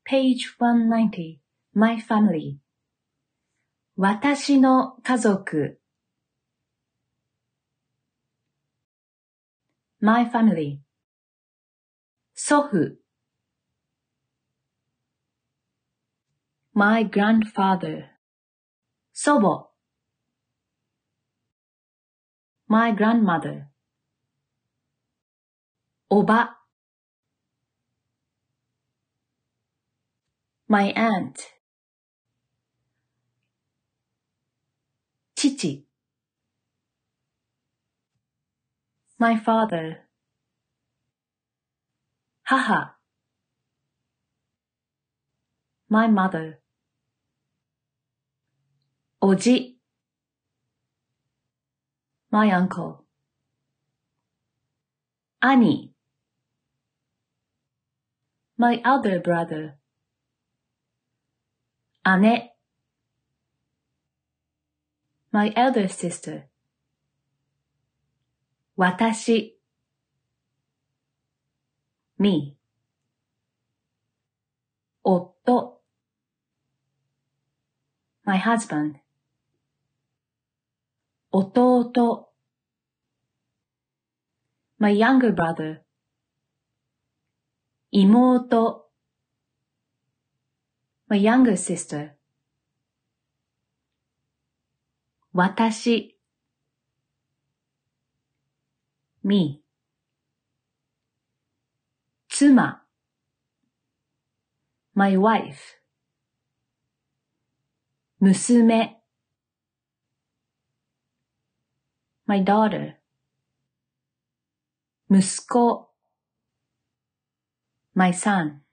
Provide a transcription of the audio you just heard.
Page 190. My family. 私の家族。My family. 祖父。My grandfather. 祖母。My grandmother. おば。My aunt. 父。My father. 母。My mother. おじ。My uncle. 兄。My other brother. 姉。My elder sister. 私。me. 夫。My husband. 弟。My younger brother. 妹。My younger sister. 私。me. 妻。My wife. 娘。My daughter. 息子。My son.